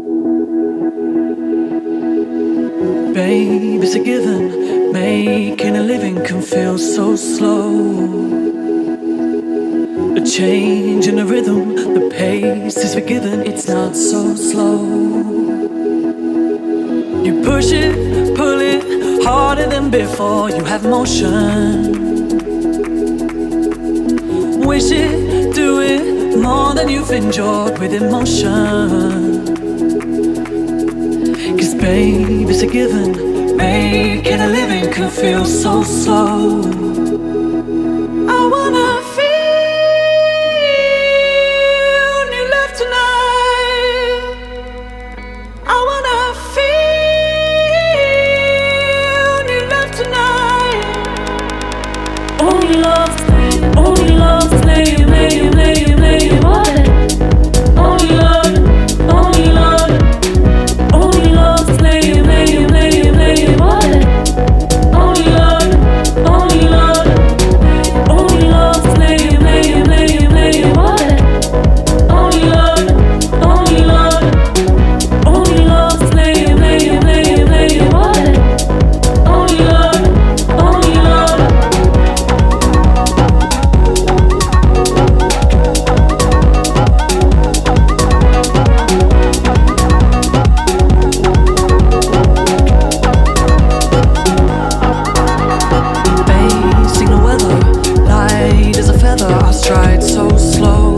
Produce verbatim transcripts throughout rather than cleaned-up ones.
Babe, it's a given. Making a living can feel so slow. A change in the rhythm, the pace is forgiven, it's not so slow. You push it, pull it, harder than before, you have motion. Wish it, do it, more than you've enjoyed with emotion. Cause babe, it's a given, making a living can feel so slow. I wanna feel new love tonight. I wanna feel new love tonight. Only love, only love, play, play, play, play, what? Only love, only love. Only love, play, play, play, play, what? Only love, only love. Only love, play, play, play, play, what? Only love, only love. Only love, play, play, play, play, what? Only love, only love. Facing the weather, light as a feather, I stride so slow.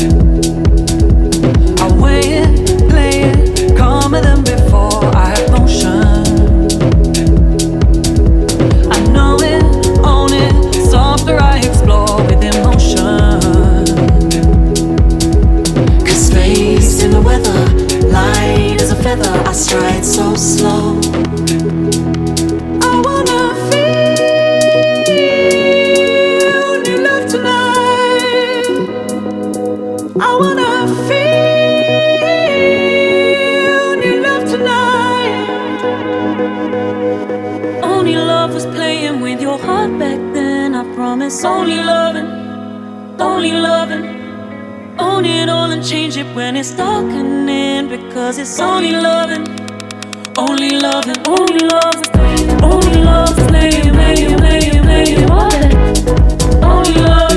I weigh it, play it, calmer than before, I have motion. I know it, own it, softer I explore with emotion. Cause facing the weather, light as a feather, I stride so slow. I wanna feel new love tonight. I wanna feel new love tonight. Only love was playing with your heart back then, I promise. Only loving, only loving. Own it all and change it when it's darkening, because it's only loving, only loving, only love, only love, play, play, play, play, what? Only love.